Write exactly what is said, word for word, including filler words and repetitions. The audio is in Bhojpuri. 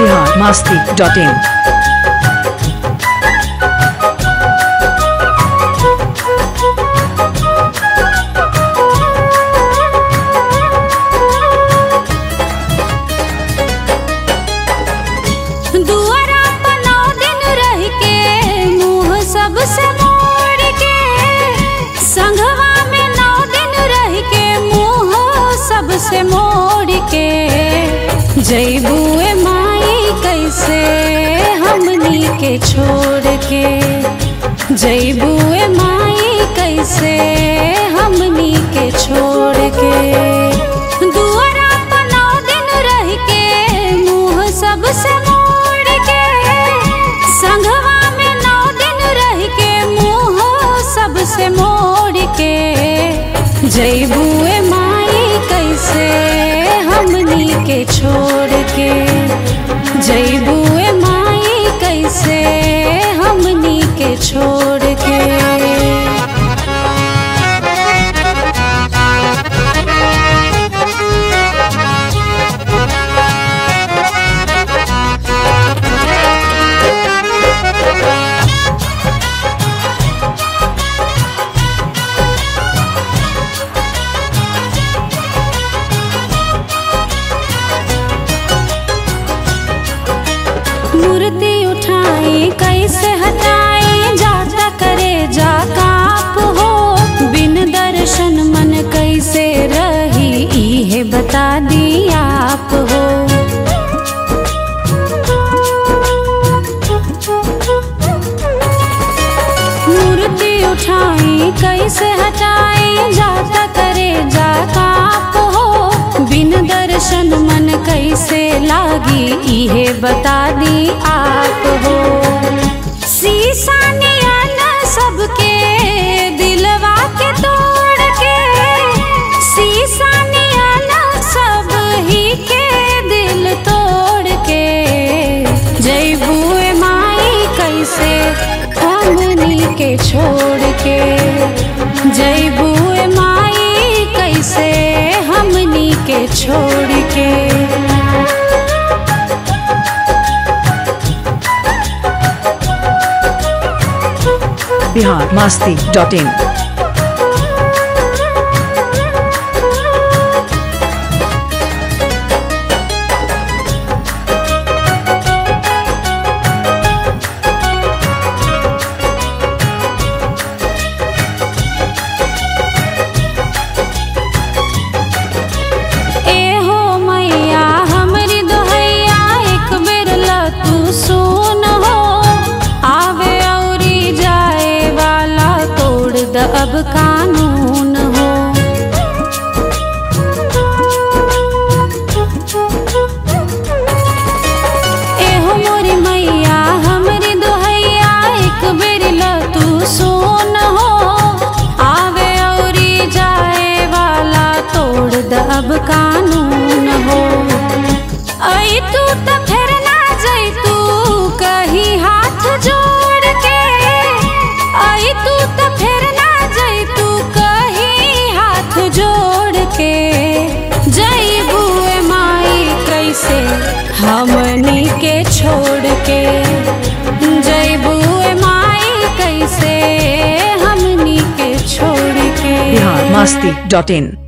बिहार मस्ती डॉट इन। से मोड़ के जैबुए माई कैसे हमनी के छोड़ के, जैबुए माई कैसे हमनी के छोड़ के। दुआरा पर नौ दिन रह के मुँह सबसे मोड़ के, संघवा में नौ दिन रह के मुँह सबसे मोड़ के। जैबुए माई कैसे हमनी के छोड़ के, जैबुए माई कैसे हमनी के छोड़ के। मूर्ति उठाई कैसे हटाई जाता करे जा काप हो, बिन दर्शन मन कैसे रही इहे बता दी आप हो। मूर्ति उठाई कैसे हटाई जाता करे जा काप हो, बिन दर्शन मन कैसे लागी इहे बता दी आप हो। शीशा नियन सबके दिलवा के तोड़ के, शीशा नियन सब ही के दिल तोड़ के। जैबुए माई कैसे हमनी के छोड़ के, जैबुए माई कैसे हमनी के छोड़ के। Bihar Masti dot in. अब कानून हो एहो मोरी मैया हमरी दोहैया, एक बेर ल तू सुन हो। आवे औरी जाए वाला तोड़ द अब कानून हो। आई तू त फिर ना जई तू कहीं हाथ जोड़ के, आई तू त फिर ना तू कहीं हाथ जोड़ के। जैबुए माई कैसे हमनी के छोड़ के, जैबुए माई कैसे हमनी के छोड़ के। बिहार मस्ती डॉट इन।